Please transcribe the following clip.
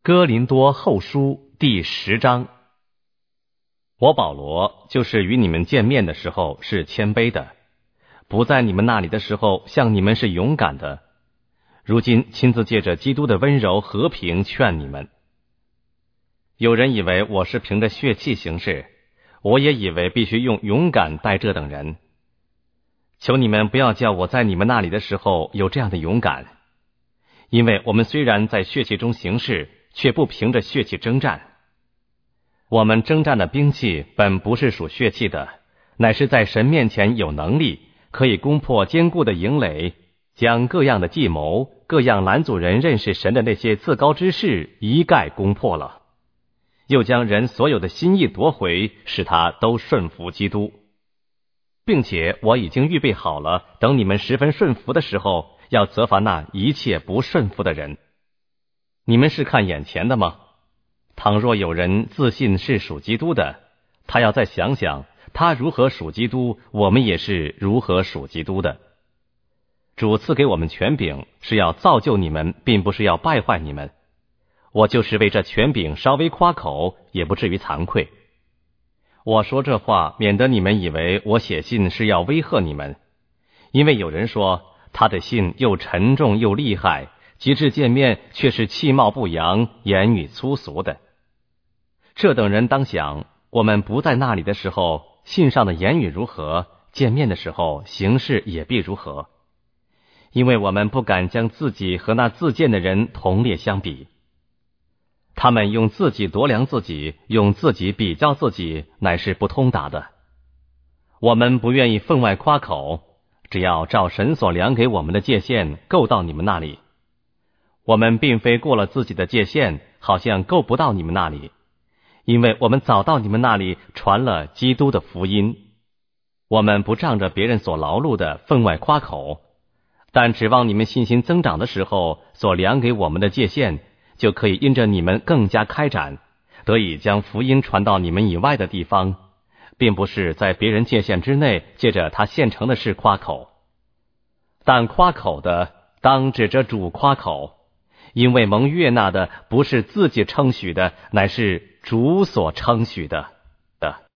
哥林多后书第10章。我保罗就是与你们见面的时候是谦卑的，不在你们那里的时候向你们是勇敢的，如今亲自借着基督的温柔和平劝你们。有人以为我是凭着血气行事，我也以为必须用勇敢待这等人。求你们不要叫我在你们那里的时候有这样的勇敢，因为我们虽然在血气中行事，却不凭着血气征战。我们征战的兵器本不是属血气的，乃是在神面前有能力，可以攻破坚固的营垒，将各样的计谋、各样拦阻人认识神的那些自高之事一概攻破了，又将人所有的心意夺回，使他都顺服基督。并且我已经预备好了，等你们十分顺服的时候，要责罚那一切不顺服的人。你们是看眼前的吗？倘若有人自信是属基督的，他要再想想，他如何属基督，我们也是如何属基督的。主赐给我们权柄，是要造就你们，并不是要败坏你们。我就是为这权柄稍微夸口，也不至于惭愧。我说这话，免得你们以为我写信是要威吓你们，因为有人说他的信又沉重又厉害，及至见面却是气貌不扬，言语粗俗的。这等人当想，我们不在那里的时候，信上的言语如何，见面的时候行事也必如何。因为我们不敢将自己和那自荐的人同列相比。他们用自己度量自己，用自己比较自己，乃是不通达的。我们不愿意分外夸口，只要照神所量给我们的界限够到你们那里。我们并非过了自己的界限，好像够不到你们那里，因为我们早到你们那里传了基督的福音。我们不仗着别人所劳碌的分外夸口，但指望你们信心增长的时候，所量给我们的界限就可以因着你们更加开展，得以将福音传到你们以外的地方，并不是在别人界限之内借着他现成的事夸口。但夸口的当指着主夸口，因为蒙悦纳的不是自己称许的，乃是主所称许的。